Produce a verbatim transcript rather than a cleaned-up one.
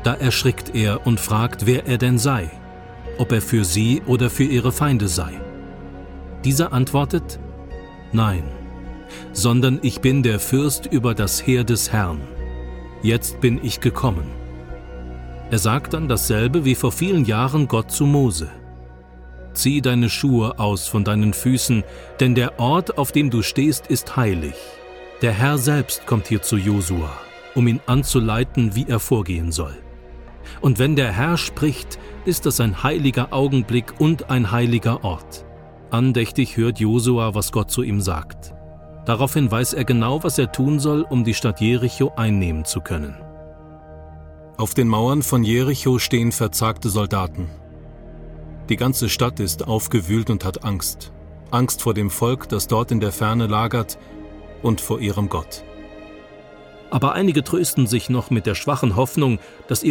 Da erschrickt er und fragt, wer er denn sei, ob er für sie oder für ihre Feinde sei. Dieser antwortet: Nein, sondern ich bin der Fürst über das Heer des Herrn. Jetzt bin ich gekommen. Er sagt dann dasselbe wie vor vielen Jahren Gott zu Mose: Zieh deine Schuhe aus von deinen Füßen, denn der Ort, auf dem du stehst, ist heilig. Der Herr selbst kommt hier zu Josua, um ihn anzuleiten, wie er vorgehen soll. Und wenn der Herr spricht, ist das ein heiliger Augenblick und ein heiliger Ort. Andächtig hört Josua, was Gott zu ihm sagt. Daraufhin weiß er genau, was er tun soll, um die Stadt Jericho einnehmen zu können. Auf den Mauern von Jericho stehen verzagte Soldaten. Die ganze Stadt ist aufgewühlt und hat Angst. Angst vor dem Volk, das dort in der Ferne lagert, und vor ihrem Gott. Aber einige trösten sich noch mit der schwachen Hoffnung, dass